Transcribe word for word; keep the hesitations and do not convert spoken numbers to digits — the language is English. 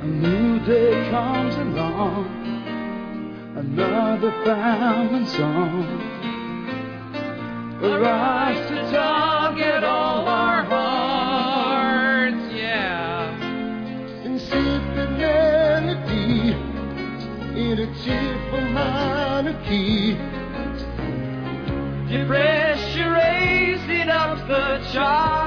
A new day comes along, another famine song. Arise to target all our hearts, yeah. And sip melody in a cheerful minor key. Depression raising up the chart.